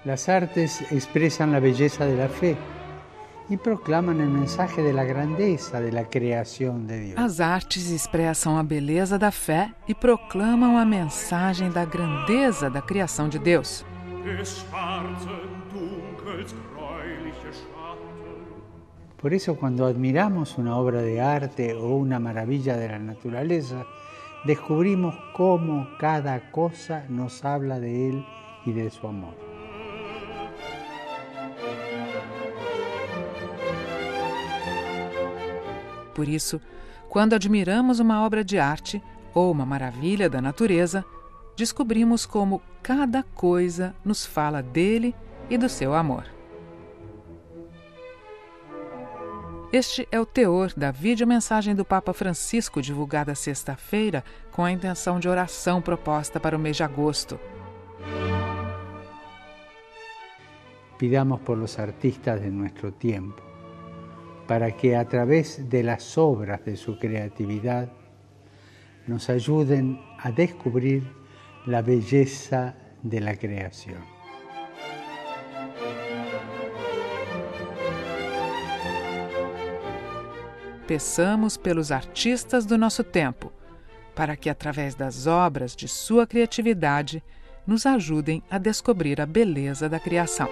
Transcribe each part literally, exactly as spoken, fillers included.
Las artes expresan la belleza de la fe e proclamam o mensaje da grandeza da criação de Deus. As artes expressam a beleza da fé e proclamam a mensagem da grandeza da criação de Deus. Por isso, quando admiramos uma obra de arte ou uma maravilha da natureza, descobrimos como cada coisa nos habla de Ele e de seu amor. Por isso, quando admiramos uma obra de arte ou uma maravilha da natureza, descobrimos como cada coisa nos fala dele e do seu amor. Este é o teor da videomensagem do Papa Francisco, divulgada sexta-feira, com a intenção de oração proposta para o mês de agosto. Pidamos por los artistas de nuestro tiempo, para que a través de las obras de su creatividad nos ayuden a descubrir la belleza de la creación. Peçamos pelos artistas do nosso tempo, para que através das obras de sua criatividade nos ajudem a descobrir a beleza da criação.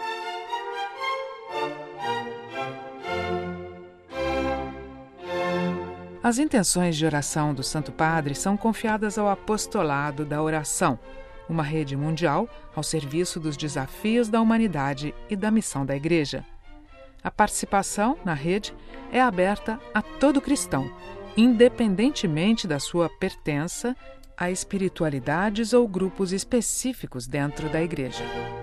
As intenções de oração do Santo Padre são confiadas ao Apostolado da Oração, uma rede mundial ao serviço dos desafios da humanidade e da missão da Igreja. A participação na rede é aberta a todo cristão, independentemente da sua pertença a espiritualidades ou grupos específicos dentro da Igreja.